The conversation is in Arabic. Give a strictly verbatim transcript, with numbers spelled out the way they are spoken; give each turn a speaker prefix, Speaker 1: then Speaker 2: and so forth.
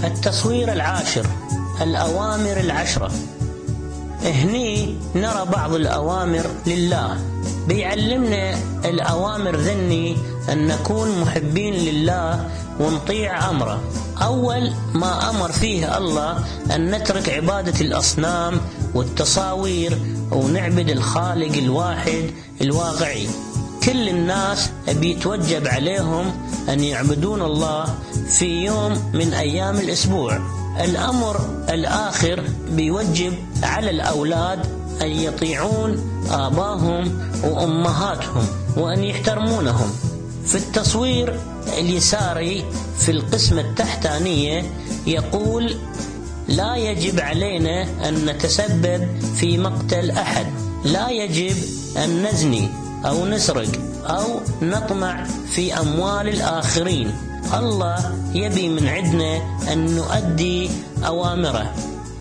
Speaker 1: التصوير العاشر: الأوامر العشرة. هني نرى بعض الأوامر لله، بيعلمنا الأوامر ذني أن نكون محبين لله ونطيع أمره. أول ما أمر فيه الله أن نترك عبادة الأصنام والتصاوير ونعبد الخالق الواحد الواقعي. كل الناس بيتوجب عليهم أن يعبدون الله في يوم من أيام الأسبوع. الأمر الآخر بيوجب على الأولاد أن يطيعون آباهم وأمهاتهم وأن يحترمونهم. في التصوير اليساري في القسم التحتانية يقول: لا يجب علينا أن نتسبب في مقتل أحد، لا يجب أن نزني أو نسرق أو نطمع في أموال الآخرين. الله يبي من عندنا أن نؤدي أوامره.